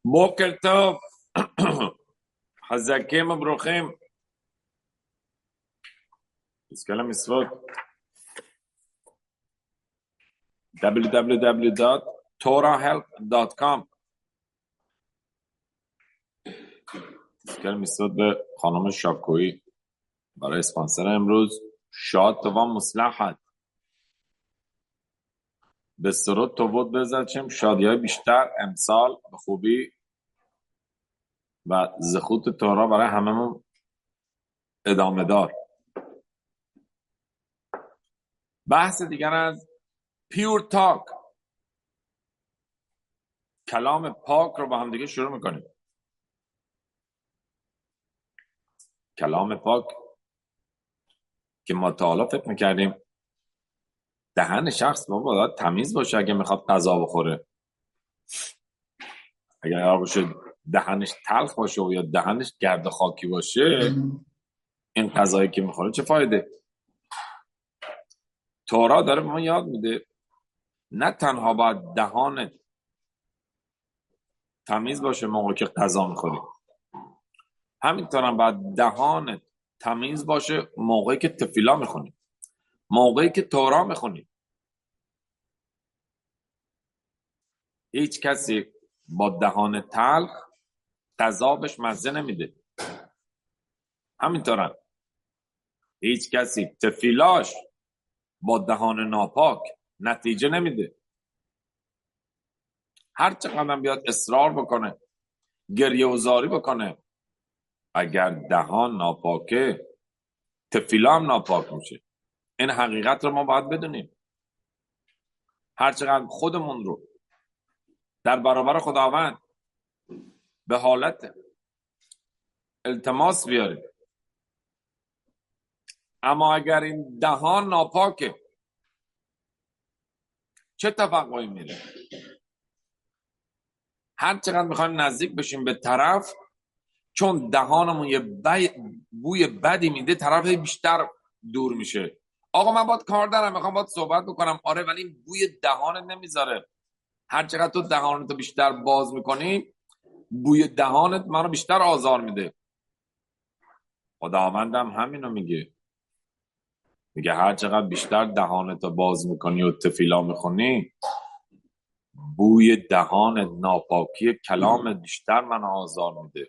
בוקר טוב, חזקים וברוכים. תזכה למצוות. www.torahhelp.com. تزکر میسود به خانم شاکویی برای اسپانسر امروز. شاد و مصلحت. به سرود توود بزرچیم شادی های بیشتر امسال به خوبی و زخوت تورا برای هممون ادامه دار. بحث دیگر از پیور تاک، کلام پاک رو با هم دیگه شروع میکنیم. کلام پاک که ما تا حالا فکر میکردیم دهن شخص باید تمیز باشه اگه میخواد غذا بخوره. اگر قرار باشه دهنش تلخ باشه و یا دهنش گرد خاکی باشه، این غذایی که میخوره چه فایده؟ تورا داره به ما یاد میده نه تنها باید دهانت تمیز باشه موقعی که غذا میخوری، همینطور هم باید دهانت تمیز باشه موقعی که تفیلا میخونی، موقعی که تورا میخونی. هیچ کسی با دهان تلخ غذا بهش مزه نمیده. همینطور هیچ کسی تفیلاش با دهان ناپاک نتیجه نمیده. هر چقدر بیاد اصرار بکنه، گریه و زاری بکنه، اگر دهان ناپاکه تفیلا هم ناپاک میشه. این حقیقت رو ما باید بدونیم. هر چقدر خودمون رو در برابر خداوند به حالت التماس بیاریم، اما اگر این دهان ناپاکه چه توقعی میره؟ هر چقدر میخوایم نزدیک بشیم به طرف، چون دهانمون یه بوی بدی میده، طرف بیشتر دور میشه. آقا من باید کار دارم، میخوام باید صحبت بکنم. آره، ولی این بوی دهانت نمیذاره. هر چقدر تو دهانتو بیشتر باز میکنی، بوی دهانت منو بیشتر آزار میده. خداوندم همینو میگه هر چقدر بیشتر دهانتو باز میکنی و تفیلا میخونی، بوی دهانت، ناپاکی کلامت بیشتر منو آزار میده.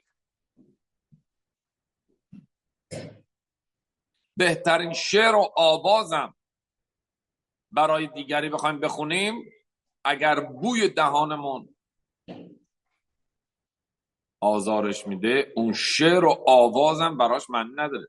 بهترین شعر و آوازم برای دیگری بخوایم بخونیم، اگر بوی دهانمون آزارش میده، اون شعر و آوازم براش معنی نداره.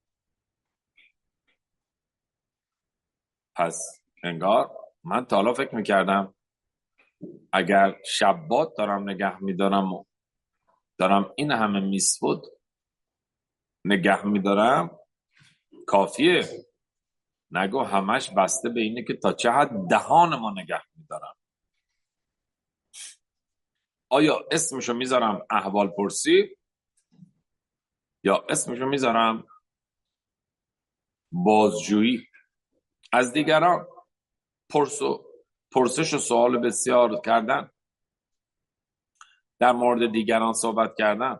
پس انگار من تا حالا فکر میکردم اگر شبات دارم نگه میدارم و دارم این همه میسود نگه میدارم کافیه. نگو همش بسته به اینه که تا چه حد دهان ما نگه میدارم. آیا اسمشو میذارم احوال پرسی یا اسمشو میذارم بازجویی از دیگران؟ پرسش و سوال بسیار کردن، در مورد دیگران صحبت کردن.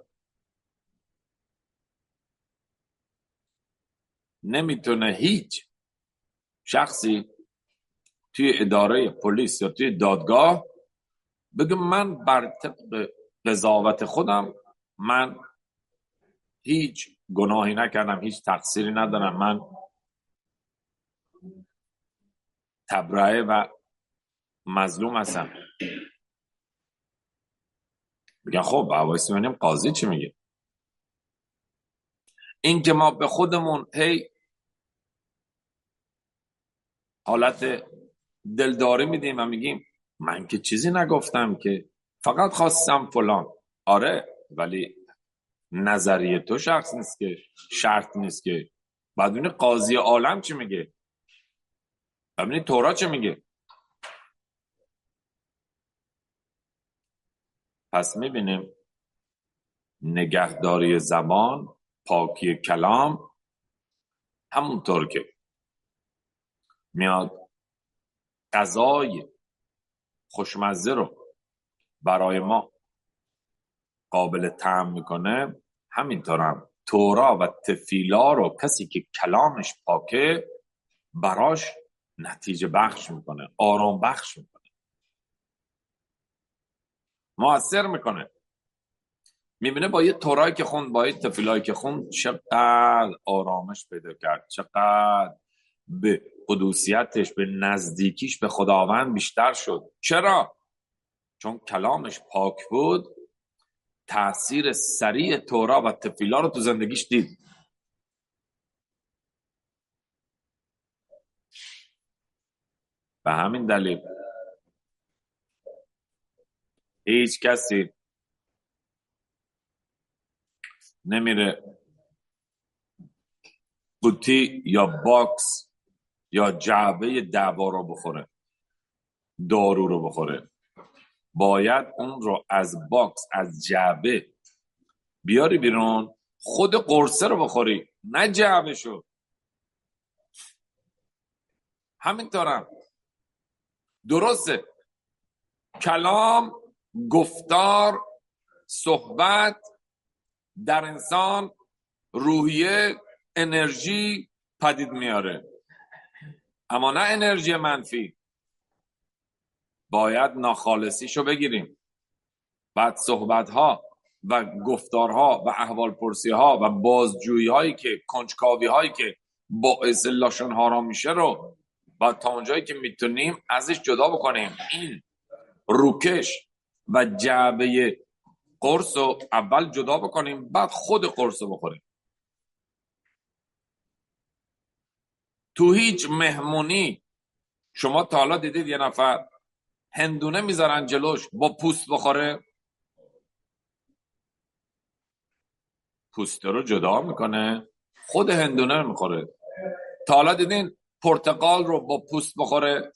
نمیتونه هیچ شخصی توی اداره پلیس یا توی دادگاه بگه من بر طبق قضاوت خودم من هیچ گناهی نکردم، هیچ تقصیری ندارم، من تبرئه و مظلوم هستم. بگن خب وایس ببینیم قاضی چی میگه. این که ما به خودمون هی حالت دلداری میدیم و میگیم من که چیزی نگفتم، که فقط خواستم فلان. آره، ولی نظریه تو شخص نیست که، شرط نیست که. بعد ببینی قاضی عالم چی میگه، ببینی تورا چی میگه. پس میبینیم نگهداری زبان، پاکی کلام، همونطور که میاد غذای خوشمزه رو برای ما قابل طعم میکنه، همینطورم تورا و تفیلا رو کسی که کلامش پاکه براش نتیجه بخش میکنه، آرام بخش میکنه، مؤثر میکنه. میبینه با یه تورایی که خوند، با یه تفیلایی که خوند، چقدر آرامش پیدا کرد، چقدر به قدوسیتش، به نزدیکیش به خداوند بیشتر شد. چرا؟ چون کلامش پاک بود، تأثیر سریع تورا و تفیلا رو تو زندگیش دید. به همین دلیل هیچ کسی نمیره قوطی یا باکس یا جعبه دعوا رو بخوره، دارو رو بخوره. باید اون رو از باکس، از جعبه بیاری بیرون، خود قرصه رو بخوری، نه جعبه شو. همینطورم درسته کلام، گفتار، صحبت در انسان روحیه، انرژی پدید میاره، اما نه انرژی منفی. باید ناخالصیشو بگیریم. بعد صحبتها و گفتارها و احوالپرسیها و بازجویی هایی که، کنجکاوی هایی که باعث لاشون ها میشه رو بعد تا اونجایی که میتونیم ازش جدا بکنیم. این روکش و جعبه قرص رو اول جدا بکنیم، بعد خود قرص رو بخوریم. تو هیچ مهمونی شما تا حالا دیدید یه نفر هندونه میذارن جلوش با پوست بخوره؟ پوست رو جدا میکنه، خود هندونه رو میخوره. تا حالا دیدین پرتقال رو با پوست بخوره؟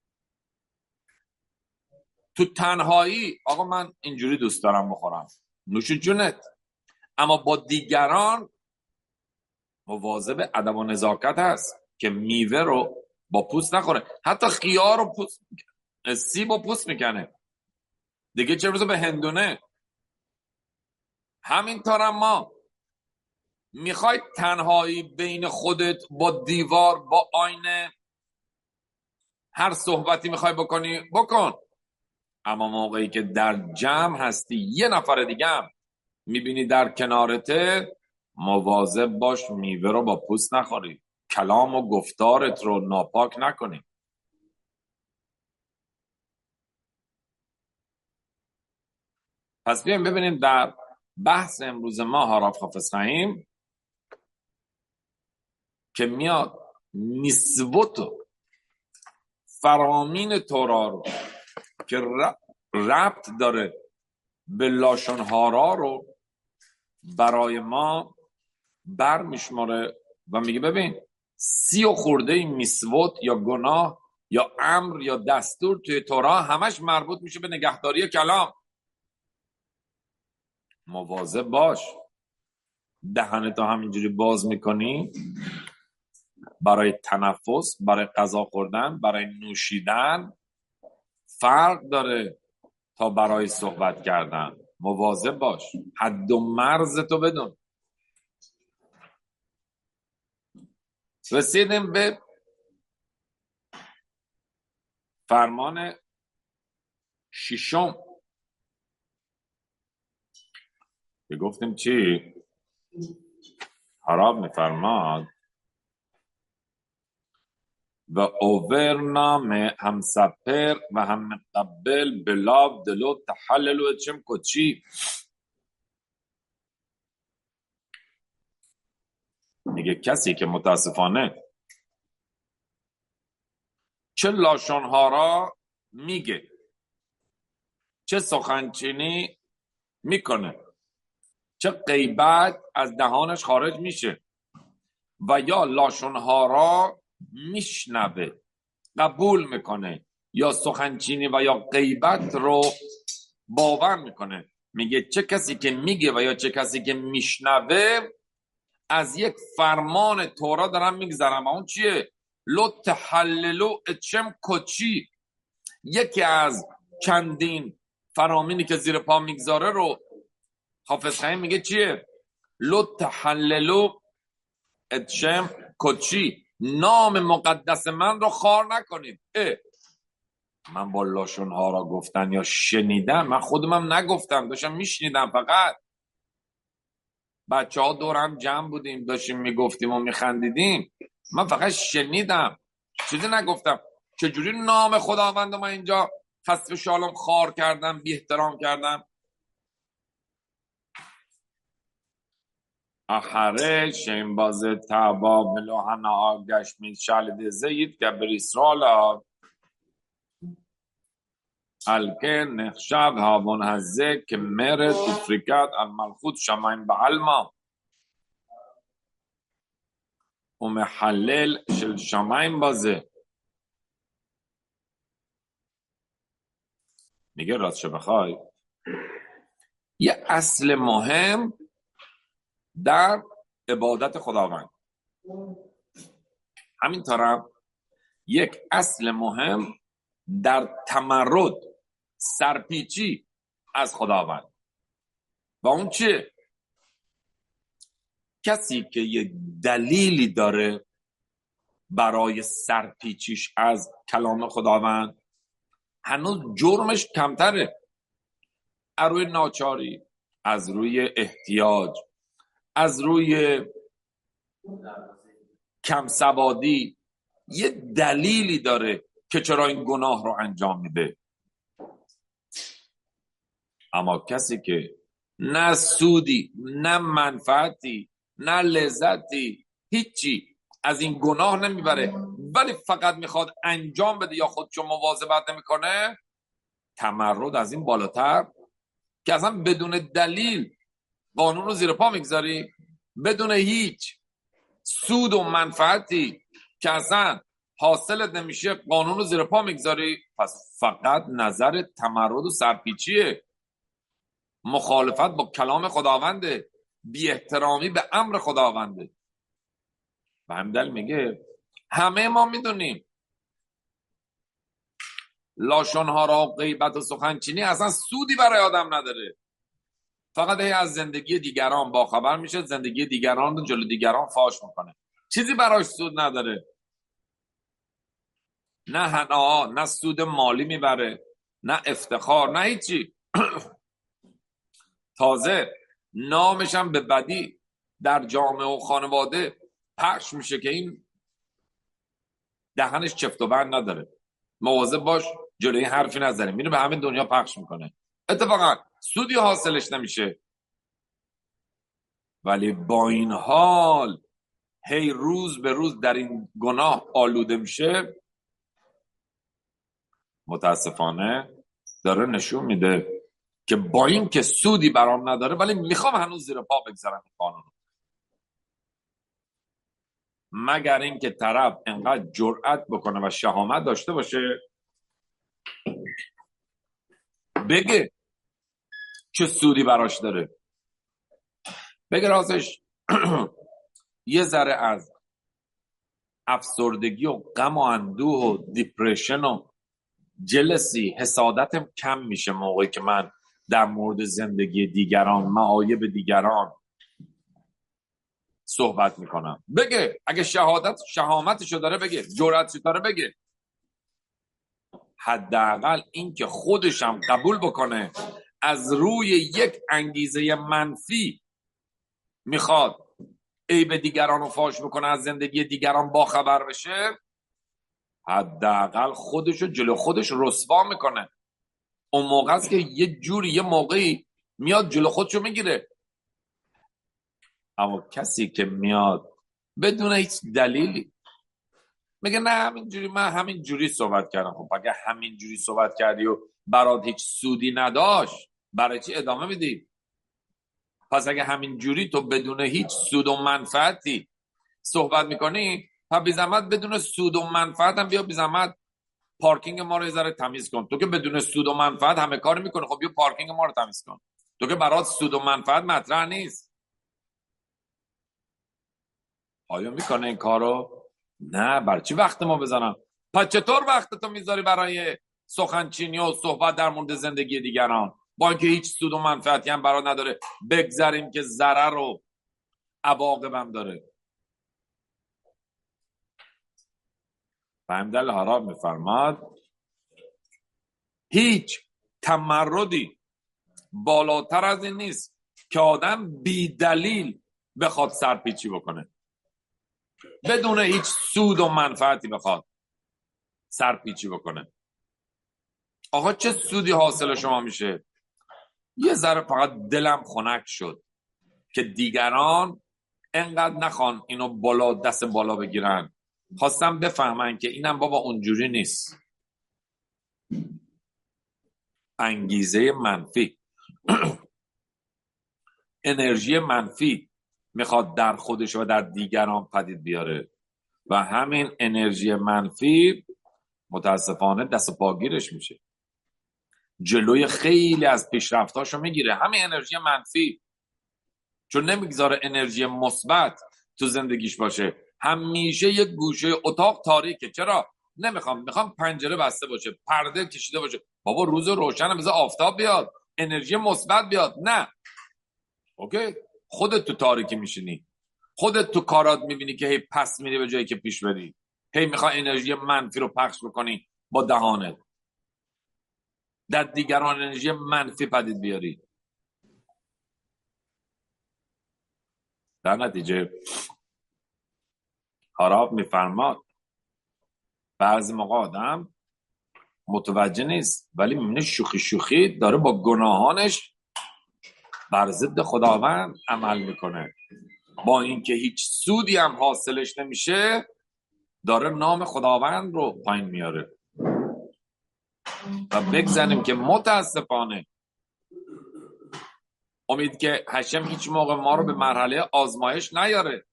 تو تنهایی آقا من اینجوری دوست دارم بخورم، نوش جونت، اما با دیگران مواظب ادب و نزاکت هست که میوه رو با پوست نخوره. حتی خیار رو پوست میکنه، سیب و پوست میکنه، دیگه چه برسه به هندونه. همینطورم ما میخوای تنهایی بین خودت با دیوار، با آینه، هر صحبتی میخوای بکنی بکن، اما موقعی که در جمع هستی یه نفر دیگه هم میبینی در کنارته، مواظب باش میوه رو با پوست نخوری، کلام و گفتارت رو ناپاک نکنی. پس بیایم ببینیم در بحث امروز ما هاراف حافظ خیم که میاد نسبت فرامین تورا رو که ربط داره به لاشون هارا رو برای ما بر میشماره و میگه ببین 30 خورده میسوت یا گناه یا امر یا دستور توی تورا همش مربوط میشه به نگهداری کلام. مواظب باش، دهنتو همینجوری باز میکنی برای تنفس، برای غذا خوردن، برای نوشیدن، فرق داره تا برای صحبت کردن. مواظب باش، حد و مرز تو بدون. رسیدیم به فرمان 6 که گفتیم چی؟ حراب میفرماد و اوورنام هم سپر و هم مقبل بلاب دلو تحللو چم کچی. میگه کسی که متاسفانه چه لاشونها را میگه، چه سخنچینی میکنه، چه غیبت از دهانش خارج میشه و یا لاشونها را میشنوه، قبول میکنه، یا سخنچینی و یا غیبت رو باور میکنه. میگه چه کسی که میگه و یا چه کسی که میشنوه از یک فرمان تورا دارم میگذرم. اون چیه؟ لط حللو اچم کچی، یکی از چندین فرامینی که زیر پا میگذاره رو حافظ خیم میگه چیه؟ لو تحللو ادشم کچی، نام مقدس من رو خوار نکنید. من با لاشون ها را گفتن یا شنیدم، من خودمم نگفتم، داشتم میشنیدم. فقط بچه ها دورم جمع بودیم داشتیم میگفتیم و میخندیدیم، من فقط شنیدم، چیزی نگفتم. چجوری نام خداوند من اینجا حسب شالم خوار کردم، بی احترام کردم؟ אחרי שהם בזה טבע ולא הנאה גשמית שעל ידי זה יתגבר ישראל עליו, על כן נחשב העוון הזה כמרד ופריקת על מלכות שמיים בעלמא ומחלל של שמיים בזה. میگه راست چه بخوای یه اصل مهم در عبادت خداوند، همینطورم یک اصل مهم در تمرد، سرپیچی از خداوند. و اون چیه؟ کسی که یک دلیلی داره برای سرپیچیش از کلام خداوند، هنوز جرمش کمتره. از روی ناچاری، از روی احتیاج، از روی کم سوادی، یه دلیلی داره که چرا این گناه رو انجام میده. اما کسی که نه سودی، نه منفعتی، نه لذتی، هیچی از این گناه نمیبره، ولی فقط میخواد انجام بده یا خودشو مواظبت نمیکنه، تمرد از این بالاتر که اصلا بدون دلیل قانون رو زیر پا میگذاری، بدون هیچ سود و منفعتی که اصلا حاصلت نمیشه قانون رو زیر پا میگذاری. پس فقط نظر تمرد و سرپیچیه، مخالفت با کلام خداونده، بی احترامی به امر خداونده. و همدل میگه همه ما میدونیم لاشنها را غیبت و سخنچینی اصلا سودی برای آدم نداره، فقط از زندگی دیگران باخبر میشه، زندگی دیگران رو جلو دیگران فاش میکنه، چیزی براش سود نداره. نه هنها، نه سود مالی میبره، نه افتخار، نه هیچی. تازه نامش هم به بدی در جامعه و خانواده پخش میشه که این دهنش چفت و بند نداره، مواظب باش جلوی حرفی نزنی، میره به همه دنیا پخش میکنه، اتفاقا سودی حاصلش نمیشه. ولی با این حال هی روز به روز در این گناه آلوده میشه، متاسفانه داره نشون میده که با این که سودی برام نداره ولی میخوام هنوز زیر پا بگذارم این قانون، مگر اینکه طرف انقدر جرأت بکنه و شهامت داشته باشه بگه چه سودی براش داره، بگه راستش یه ذره از افسردگی و غم و اندوه و دیپرشن و جلسی، حسادتم کم میشه موقعی که من در مورد زندگی دیگران، معایب دیگران صحبت میکنم. بگه اگه شهامتشو داره بگه، جرأتشو داره بگه، حداقل این که خودشم قبول بکنه از روی یک انگیزه منفی میخواد عیب دیگران رو فاش بکنه، از زندگی دیگران باخبر بشه، حداقل خودشو جلو خودش رسوا میکنه. اون موقع است که یه موقعی میاد جلو خودشو میگیره. اما کسی که میاد بدون هیچ دلیلی میگه نه همینجوری، من همینجوری صحبت کردم، خب اگه همینجوری صحبت کردی و برات هیچ سودی نداشت برای چی ادامه میدی؟ پس اگه همینجوری تو بدون هیچ سود و منفعتی صحبت میکنی، پس بی زحمت بدون سود و منفعت هم بیا بی زحمت پارکینگ ما رو یه ذره تمیز کن. تو که بدون سود و منفعت همه کار میکنه، خب بیا پارکینگ ما رو تمیز کن. تو که برات سود و منفعت مطرح نیست. آیا میکنه این کارو؟ نه. برای چی وقت ما بزنم؟ پس چطور وقت تو میذاری برای سخنچینی و صحبت در مورد زندگی دیگران؟ با اینکه هیچ سود و منفعتی هم برای نداره، بگذاریم که ضرر و عواقب هم داره. فهمید الحرام میفرماد هیچ تمردی بالاتر از این نیست که آدم بی دلیل بخواد سرپیچی بکنه، بدون هیچ سود و منفعتی بخواد سرپیچی بکنه. آقا چه سودی حاصل شما میشه؟ یه ذره فقط دلم خنک شد که دیگران انقدر نخوان اینو بالا دست بالا بگیرن، خواستم بفهمن که اینم بابا اونجوری نیست. انگیزه منفی انرژی منفی میخواد در خودش و در دیگران پدید بیاره و همین انرژی منفی متاسفانه دست پاگیرش میشه، جلوی خیلی از پیشرفتاشو میگیره. همین انرژی منفی، چون نمیگذاره انرژی مثبت تو زندگیش باشه. همیشه یک گوشه اتاق تاریکه. چرا؟ میخوام پنجره بسته باشه، پرده کشیده باشه. بابا روز روشن، بذار آفتاب بیاد، انرژی مثبت بیاد. نه، اوکی، خودت تو تاریکی میشینی، خودت تو کارات میبینی که هی پس میری به جایی که پیش بری، هی میخوای انرژی منفی رو پخش بکنی با دهانت، در دیگران انرژی منفی پدید بیاری. در نتیجه حراب میفرماد بعضی موقع آدم متوجه نیست، ولی میبینه شوخی شوخی داره با گناهانش بر ضد خداوند عمل میکنه، با اینکه هیچ سودی هم حاصلش نمیشه داره نام خداوند رو پایین میاره. و بگذاریم که متاسفانه امید که هشم هیچ موقع ما رو به مرحله آزمایش نیاره.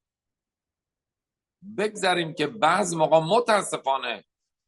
بگذاریم که بعض موقع متاسفانه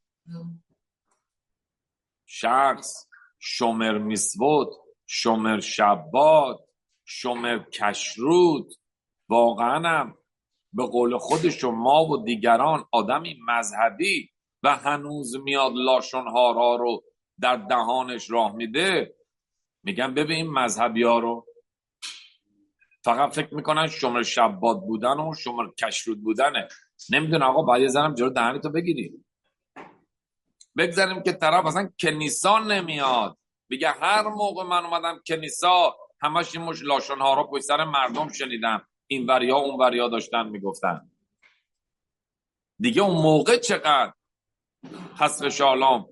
شخص شومر میسوت، شومر شبات، شومر کشرود، واقعا هم به قول خودش و ما و دیگران آدمی مذهبی و هنوز میاد لاشن‌ها رو در دهانش راه میده. میگن ببین مذهبی ها رو فقط فکر میکنن شومر شبات بودن و شومر کشرود بودنه. نمیدونه آقا باید یه زنم جلو دهنتو بگیری. بگذاریم که طرف اصلا کنیسا نمیاد، بگه هر موقع من اومدم کنیسا همش این مش لاشن‌ها رو پشت سر مردم شنیدم، این وریا اون وریا داشتن میگفتن. دیگه اون موقع چقدر حسب شالام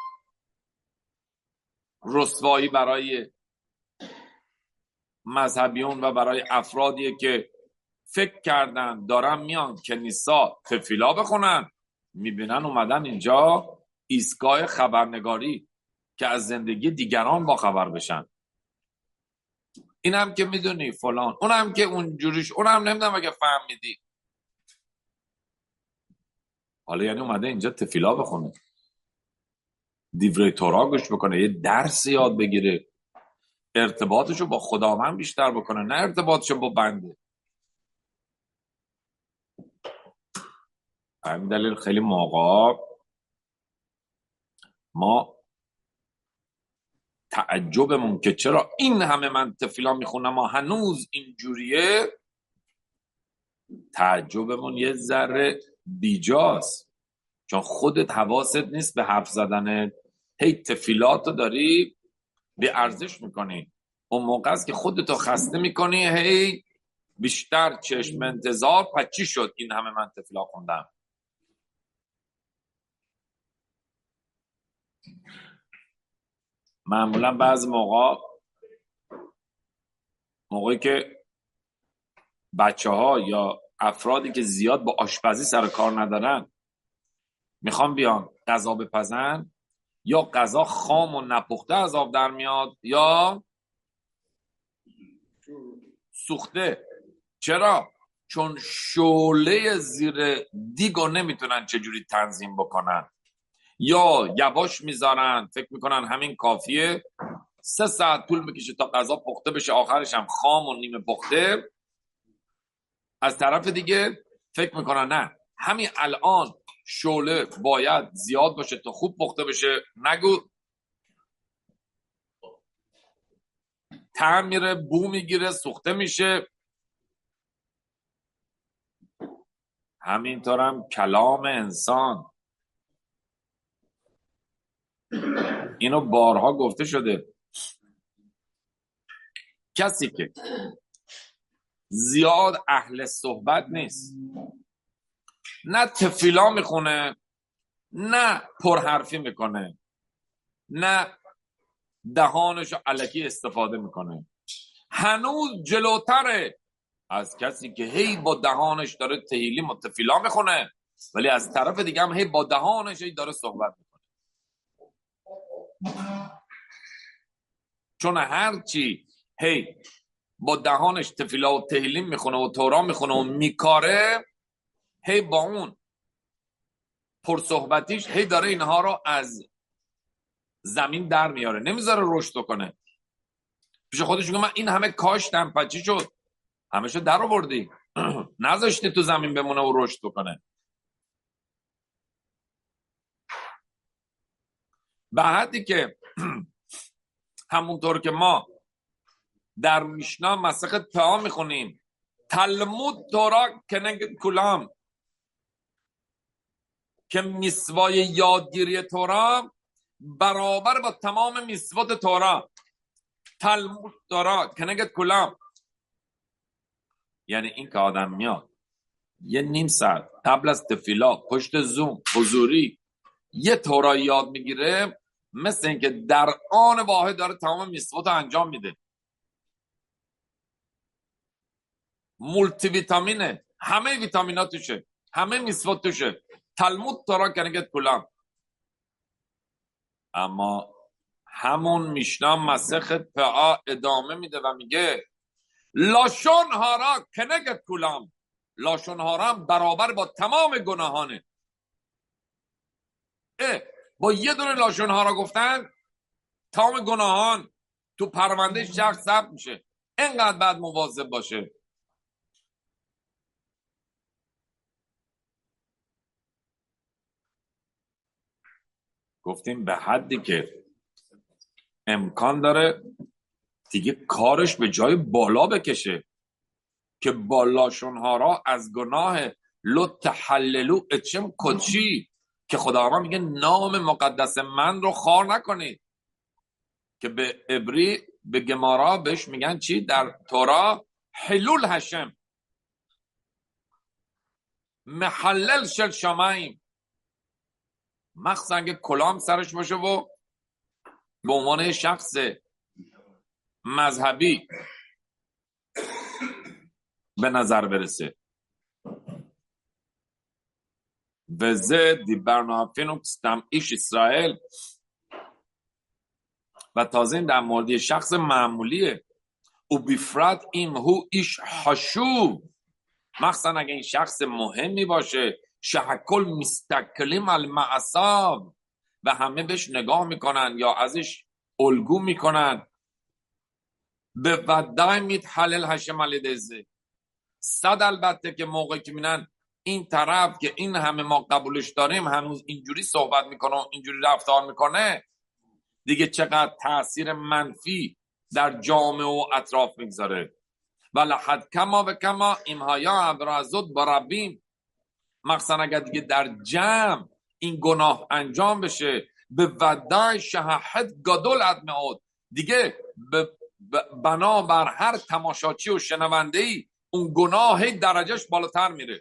رسوایی برای مذهبیون و برای افرادیه که فکر کردن دارن میان کنیسا تفیلا بخونن، میبینن اومدن اینجا ایستگاه خبرنگاری که از زندگی دیگران با خبر بشن. این هم که میدونی فلان، اون هم که اونجوریش، اون هم نمیدونم اگه فهمیدی. حالا یعنی اومده اینجا تفیلا بخونه، دیوره تورا گوش بکنه، یه درس یاد بگیره، ارتباطشو با خداوند بیشتر بکنه، نه ارتباطشو با بنده. همین دلیل خیلی موقع ما تعجبمون که چرا این همه من تفیلا میخونم ما هنوز اینجوریه، تعجبمون یه ذره بیجاست، چون خودت حواست نیست به حرف زدن. هی تفیلاتو داری به ارزش میکنی، اون موقع است که خودتو خسته میکنی، هی بیشتر چشم انتظار. پس چی شد این همه من تفیلا خوندم؟ معمولا بعض موقعی که بچه ها یا افرادی که زیاد با آشپزی سر کار ندارن میخوان بیان غذا بپزن، یا غذا خام و نپخته از آب در میاد یا سوخته. چرا؟ چون شعله زیر دیگو نمیتونن چجوری تنظیم بکنن، یا یواش میذارن فکر میکنن همین کافیه، 3 ساعت طول میکشه تا غذا پخته بشه، آخرش هم خام و نیمه پخته. از طرف دیگه فکر میکنن نه همین الان شعله باید زیاد باشه تا خوب پخته بشه. نگو طعم میره، بو میگیره، سوخته میشه. همینطور هم کلام انسان، اینو بارها گفته شده، کسی که زیاد اهل صحبت نیست، نه تفیلا میخونه، نه پرحرفی میکنه، نه دهانشو الکی استفاده میکنه، هنوز جلوتره از کسی که هی با دهانش داره تهیلی متفیلا میخونه ولی از طرف دیگه هم هی با دهانش هی داره صحبت میکنه. چون هرچی هی با دهانش تفیلا و تهیلی میخونه و تورا میخونه و میکاره، هی با اون پرصحبتیش هی داره اینها رو از زمین در میاره، نمیذاره رشد کنه. پیش خودش میگه من این همه کاشتم، پچی شد؟ همشو در آوردی نذاشتی تو زمین بمونه و رشد کنه. به حدی که همونطور که ما در میشنا مسخ پا میخونیم تلمود تورا کنگ کلام، که میسوای یادگیری تورا برابر با تمام میسوات تورا. تلمود تورا کنگ کلام یعنی این که آدم میاد یه نیم ساعت قبل از تفیلا پشت زوم حضوری یه تورا یاد میگیره، مثل اینکه در آن واحد داره تمام میسوات انجام میده. مولتی ویتامینه، همه ویتامینات توشه، همه میسوات توشه. تلمود تورا کنگت کلام. اما همون میشنا مسخ پا ادامه میده و میگه لاشون هارا کنگت کلام، لاشون هارا برابر با تمام گناهانه. با یه دونه لاشون هارا گفتن تمام گناهان تو پرونده شخص ثبت میشه. اینقدر بعد مواظب باشه. گفتیم به حدی که امکان داره دیگه کارش به جای بالا بکشه که بالاشونها را از گناه لط حللو اچم کچی، که خداوند میگه نام مقدس من رو خوار نکنید، که به عبری به گمارا بهش میگن چی در تورا؟ حلول هشم، محلل شل شمایم. مخصوصا که کلام سرش باشه و به عنوان شخص مذهبی به نظر برسه. وزه دیبرنا فینوکستم ایش اسرائیل. و تازه این در مورد شخص معمولیه. و بیفراد این هو ایش حشوب، مخصوصا اگه این شخص مهمی باشه، شهکل مستقلیم المعصاب و همه بهش نگاه میکنن یا ازش الگو میکنن. به ودای میت حلل هشم علیدزه. صد البته که موقعی که میبینن این طرف که این همه ما قبولش داریم هنوز اینجوری صحبت میکنه و اینجوری رفتار میکنه، دیگه چقدر تأثیر منفی در جامعه و اطراف میگذاره. ولحد کما و کما ایمهایا ابرازود برابیم، مخصوصا اگر دیگه در جمع این گناه انجام بشه، به ودای شهحت گدول ادمعود، دیگه بنابر هر تماشاچی و شنوندهی اون گناه درجهش بالاتر میره.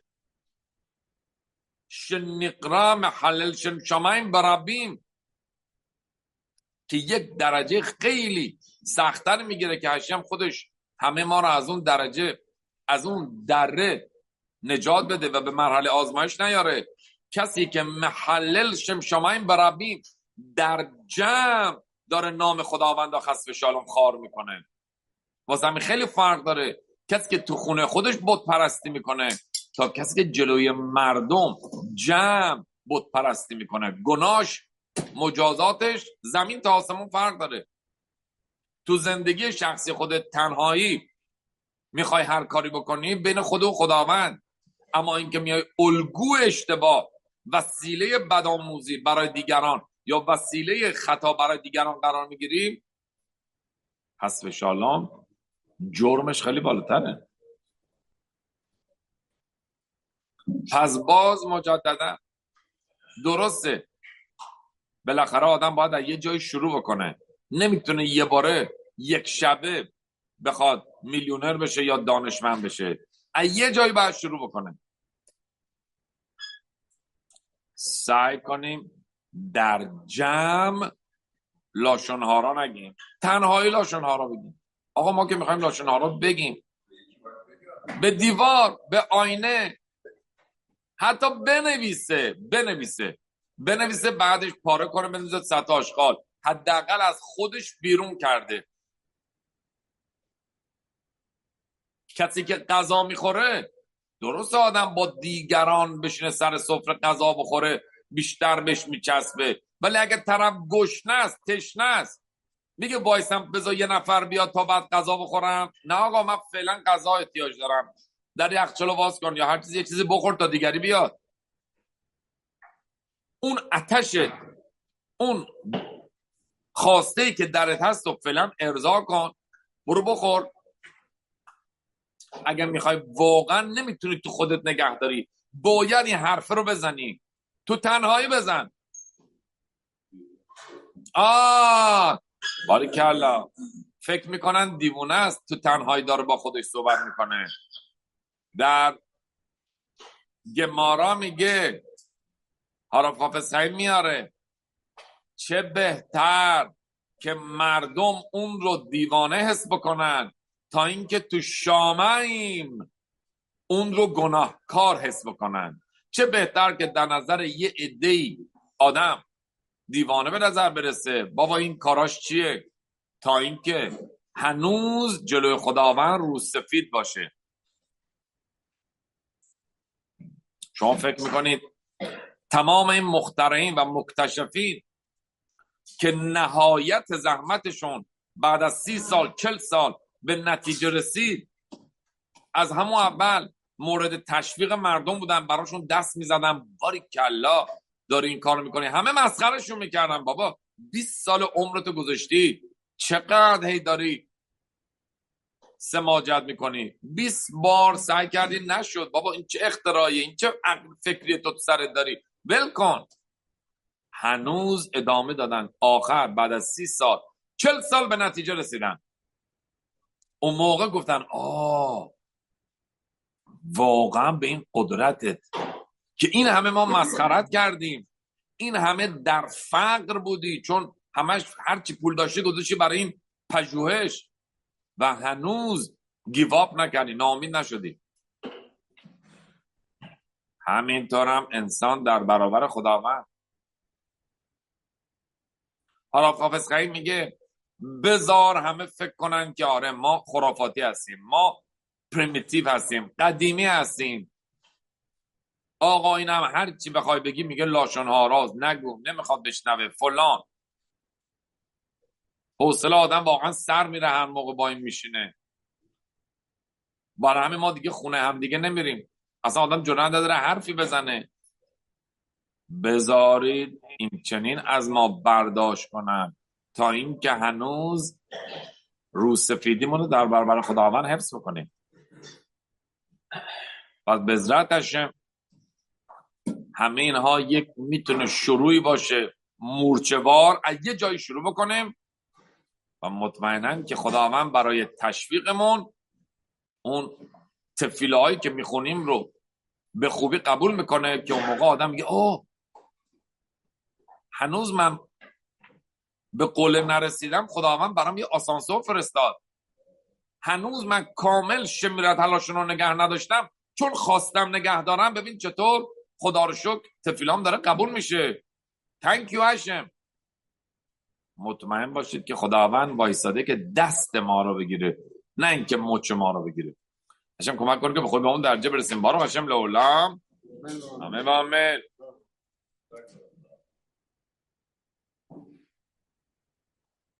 شنقرا محلل شمایم برابیم، که یک درجه خیلی سخت‌تر میگیره که هشم خودش همه ما رو از اون درجه، از اون دره نجات بده و به مرحله آزمایش نیاره. کسی که محلل شمایم برابیم در جمع داره نام خداوند خسف شالوم خوار میکنه. واسه همین خیلی فرق داره کسی که تو خونه خودش بت پرستی میکنه تا کسی که جلوی مردم جمع بت پرستی میکنه. گناهش، مجازاتش زمین تا آسمون فرق داره. تو زندگی شخصی خودت تنهایی میخوای هر کاری بکنی بین خود و خداوند، اما اینکه میای الگو اشتباه، وسیله بدآموزی برای دیگران یا وسیله خطا برای دیگران قرار میگیری، حذف شالام جرمش خیلی بالاتره. پس باز مجددا درسته بالاخره آدم باید از یه جای شروع بکنه، نمیتونه یه باره یک شبه بخواد میلیونر بشه یا دانشمند بشه، از یه جایی باید شروع بکنه. سعی کنیم در جمع لاشن‌ها را نگیم، تنهایی لاشن‌ها را بگیم. آقا ما که میخوایم لاشن‌ها را بگیم، به دیوار، به آینه، حتی بنویسه بعدش پاره کنه بنویسه سطح آشغال، حداقل از خودش بیرون کرده. کسی که غذا میخوره درست آدم با دیگران بشینه سر سفره غذا بخوره بیشتر بهش میچسبه، ولی اگه طرف گشنه است تشنه است میگه وایسم بذار یه نفر بیاد تا بعد غذا بخورم؟ نه آقا من فعلا غذا احتیاج دارم، در یخچالو باز کن یا هر چیزی یه چیزی بخور تا دیگری بیاد. اون آتش، اون خواسته که درت هست و فعلا ارضا کن، برو بخور. اگر میخوای واقعا نمیتونی تو خودت نگه داری، باید این حرف رو بزنی، تو تنهایی بزن. باریکلا. فکر میکنن دیوونه است تو تنهایی داره با خودش صحبت میکنه. در گمارا میگه، حرف حافظ میاره، چه بهتر که مردم اون رو دیوانه حس بکنن تا اینکه تو شامعیم اون رو گناهکار حس بکنن. چه بهتر که در نظر یه عده‌ای آدم دیوانه به نظر برسه، بابا این کاراش چیه، تا اینکه هنوز جلوی خداوند رو سفید باشه. شما فکر میکنید تمام این مخترعین و مکتشفین که نهایت زحمتشون بعد از 30 سال 40 سال به نتیجه رسید، از همون اول مورد تشویق مردم بودن، براشون دست میزدن باریکلا داری این کارو میکنی، همه مسخرهشون میکردن، بابا 20 سال عمرتو گذاشتی چقدر هی داری سماجت میکنی، 20 بار سعی کردی نشد، بابا این چه اختراعیه، این چه فکری تو سرت داری، ول کن. هنوز ادامه دادن، آخر بعد از 30 سال 40 سال به نتیجه رسیدن. اون موقع گفتن واقعا به این قدرتت که این همه ما مسخرت کردیم، این همه در فقر بودی چون همش هرچی پول داشتی گذاشتی برای این پژوهش و هنوز گیواب نکردی، ناامید نشدی. همینطور هم انسان در برابر خداوند. حالا حافظ خیلی میگه بذار همه فکر کنن که آره ما خرافاتی هستیم، ما پریمیتیو هستیم، قدیمی هستیم. آقا اینم هر چی بخوای بگی میگه لاشن‌ها راز نگو، نمیخواد بشنوه فلان. حوصله آدم واقعا سر میره هر موقع با این میشینه. برای همین ما دیگه خونه هم دیگه نمیریم، اصلا آدم جرأت نداره حرفی بزنه. بذارید این چنین از ما برداشت کنن تا این که هنوز رو سفیدیمون رو در برابر خداوند حفظ بکنیم. پس بذرت هشم همه اینها یک میتونه شروعی باشه، مورچه‌وار از یه جایی شروع بکنیم و مطمئناً که خداوند برای تشویقمون اون تفیله هایی که میخونیم رو به خوبی قبول میکنه که اون موقع آدم میگه هنوز من به قله نرسیدم، خداوند برام یه آسانسور فرستاد، هنوز من کامل شمیرت حلاشون رو نگه نداشتم، چون خواستم نگه دارم. ببین چطور خدا رو شکر تفیلام داره قبول میشه. Thank you هشم. مطمئن باشید که خداوند وایساده که دست ما رو بگیره، نه اینکه مچ ما رو بگیره. هشم کمک کنه که به خود به اون درجه برسیم. بارو هشم لولام. آمین.